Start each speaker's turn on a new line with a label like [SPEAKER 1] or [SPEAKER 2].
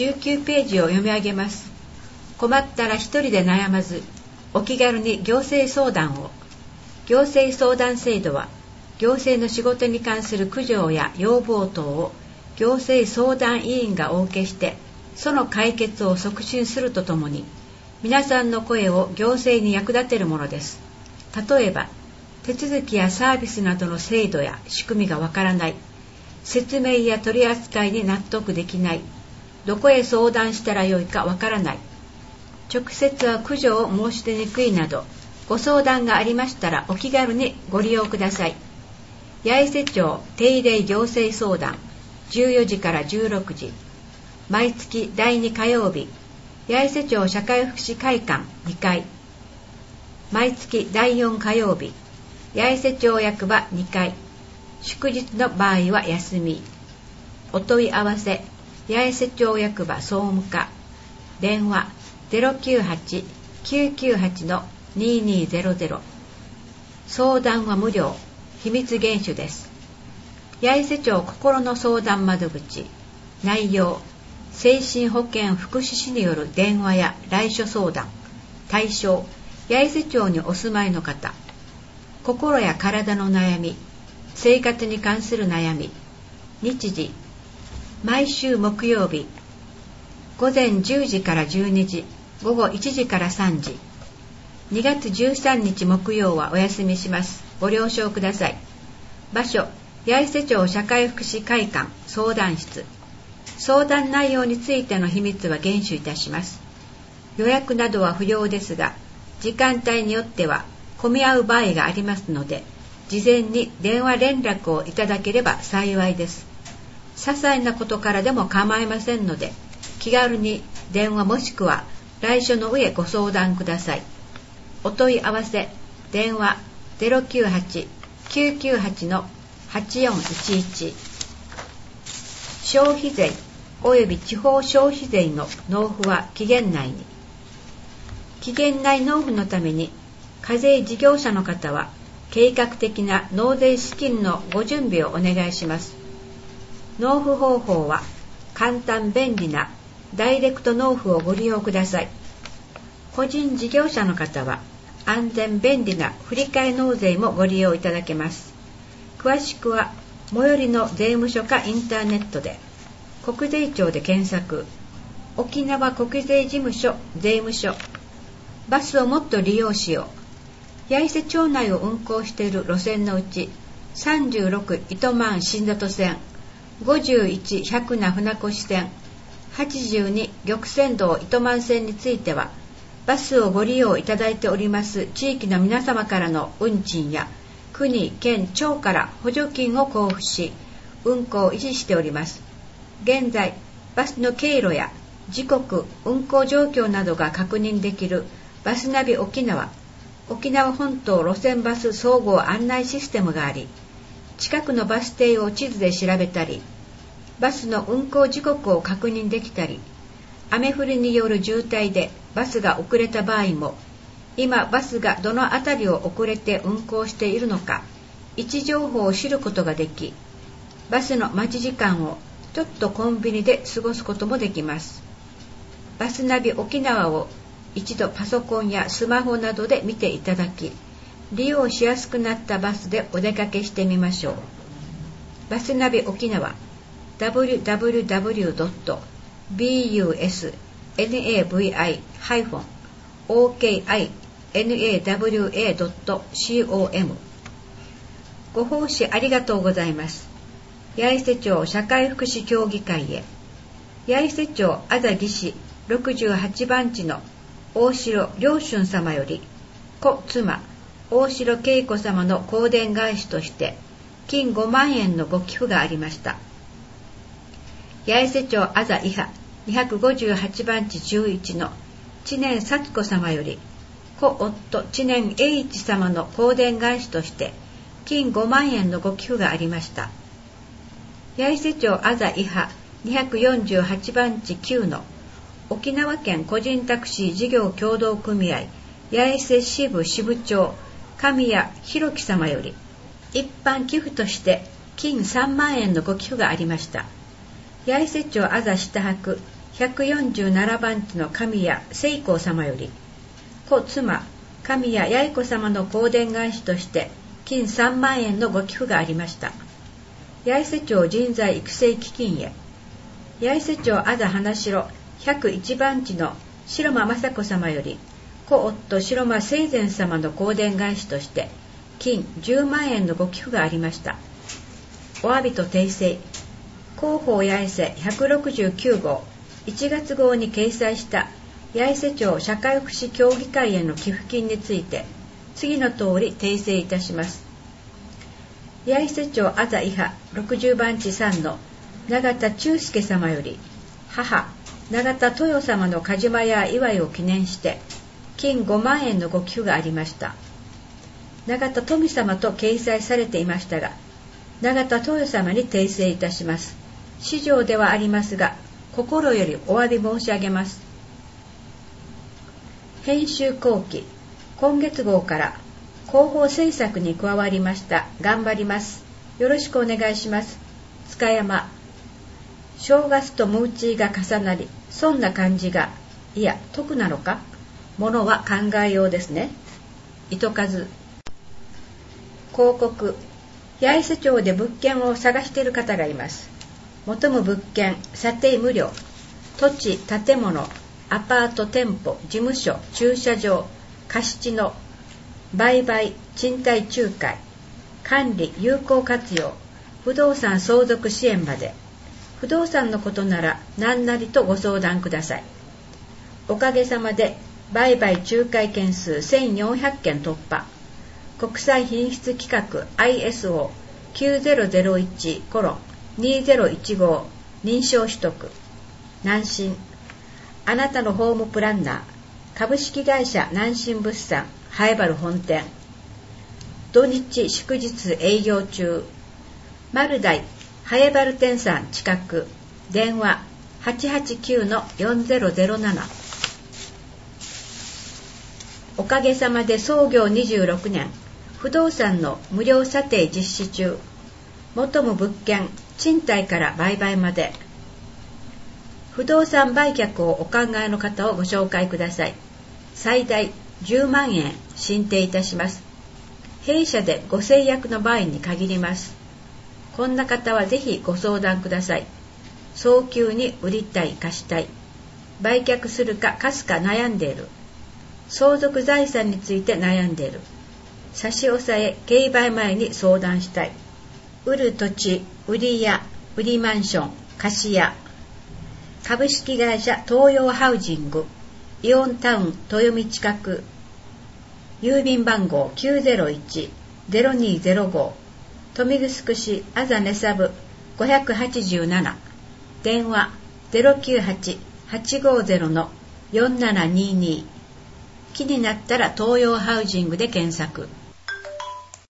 [SPEAKER 1] 19ページを読み上げます。困ったら一人で悩まず、お気軽に行政相談を。行政相談制度は、行政の仕事に関する苦情や要望等を行政相談委員がお受けして、その解決を促進するとともに、皆さんの声を行政に役立てるものです。例えば、手続きやサービスなどの制度や仕組みがわからない、説明や取り扱いに納得できない、どこへ相談したらよいかわからない、直接は苦情を申し出にくいなど、ご相談がありましたらお気軽にご利用ください。八重瀬町定例行政相談、14時から16時、毎月第2火曜日、八重瀬町社会福祉会館2階、毎月第4火曜日、八重瀬町役場2階、祝日の場合は休み。お問い合わせ、八重瀬町役場総務課、電話 098-998-2200、相談は無料、秘密厳守です。八重瀬町心の相談窓口、内容、精神保健福祉士による電話や来所相談、対象、八重瀬町にお住まいの方、心や体の悩み、生活に関する悩み、日時、毎週木曜日、午前10時から12時、午後1時から3時、2月13日木曜はお休みします。ご了承ください。場所、八重瀬町社会福祉会館相談室。相談内容についての秘密は厳守いたします。予約などは不要ですが、時間帯によっては混み合う場合がありますので、事前に電話連絡をいただければ幸いです。些細なことからでも構いませんので、気軽に電話もしくは来所の上ご相談ください。お問い合わせ、電話 098-998-8411。消費税及び地方消費税の納付は期限内に。期限内納付のために、課税事業者の方は計画的な納税資金のご準備をお願いします。納付方法は簡単便利なダイレクト納付をご利用ください。個人事業者の方は安全便利な振替納税もご利用いただけます。詳しくは最寄りの税務署かインターネットで国税庁で検索、沖縄国税事務所税務署、バスをもっと利用しよう。八重瀬町内を運行している路線のうち36糸満新里線、51百名船越線、82玉泉道糸満線については、バスをご利用いただいております地域の皆様からの運賃や国、県、町から補助金を交付し、運行を維持しております。現在、バスの経路や時刻、運行状況などが確認できるバスナビ沖縄、沖縄本島路線バス総合案内システムがあり、近くのバス停を地図で調べたり、バスの運行時刻を確認できたり、雨降りによる渋滞でバスが遅れた場合も、今バスがどのあたりを遅れて運行しているのか、位置情報を知ることができ、バスの待ち時間をちょっとコンビニで過ごすこともできます。バスナビ沖縄を一度パソコンやスマホなどで見ていただき、利用しやすくなったバスでお出かけしてみましょう。バスナビ沖縄 www.busnavi-okinawa.com。 ご奉仕ありがとうございます。八重瀬町社会福祉協議会へ。八重瀬町あざぎ市68番地の大城良春様より、故妻大城恵子様の香典返しとして金5万円のご寄付がありました。八重瀬町あざいは258番地11の知念幸子様より、故夫知念栄一様の香典返しとして金5万円のご寄付がありました。八重瀬町あざいは248番地9の沖縄県個人タクシー事業協同組合八重瀬支部支部長神谷弘樹様より、一般寄付として金3万円のご寄付がありました。八重瀬町あざ下泊 147番地の神谷聖光様より、故妻神谷八重子様の香典返しとして金3万円のご寄付がありました。八重瀬町人材育成基金へ、八重瀬町あざ花城101番地の白間雅子様より、故夫白間聖善様の香典返しとして金10万円のご寄付がありました。お詫びと訂正、広報八重瀬169号1月号に掲載した八重瀬町社会福祉協議会への寄付金について次の通り訂正いたします。八重瀬町あざ伊波60番地3の永田忠介様より、母永田豊様の梶間や祝いを記念して金5万円のご寄付がありました。永田富様と掲載されていましたが、永田豊様に訂正いたします。私情ではありますが、心よりお詫び申し上げます。編集後期今月号から広報制作に加わりました。頑張ります。よろしくお願いします。塚山。正月とムーチーが重なり、そんな感じが、いや得なのか、ものは考えようですね。糸数。広告。八重瀬町で物件を探している方がいます。求む物件、査定無料。土地、建物、アパート、店舗、事務所、駐車場、貸地の売買、賃貸仲介、管理、有効活用、不動産相続支援まで。不動産のことなら何なりとご相談ください。おかげさまで売買仲介件数1400件突破。国際品質規格 ISO9001:2015 認証取得。南進。あなたのホームプランナー株式会社南進物産ハエバル本店。土日祝日営業中。丸大ハエバル店さん近く。電話 889-4007。おかげさまで創業26年。不動産の無料査定実施中。求む物件、賃貸から売買まで。不動産売却をお考えの方をご紹介ください。最大10万円進呈いたします。弊社でご制約の場合に限ります。こんな方はぜひご相談ください。早急に売りたい、貸したい。売却するか貸すか悩んでいる。相続財産について悩んでいる。差し押さえ、競売前に相談したい。売る土地、売り家、売りマンション、貸し屋。株式会社東洋ハウジング、イオンタウン豊見近く。郵便番号 901-0205。豊見城市あざねさぶ587。電話 098-850-4722。気になったら東洋ハウジングで検索。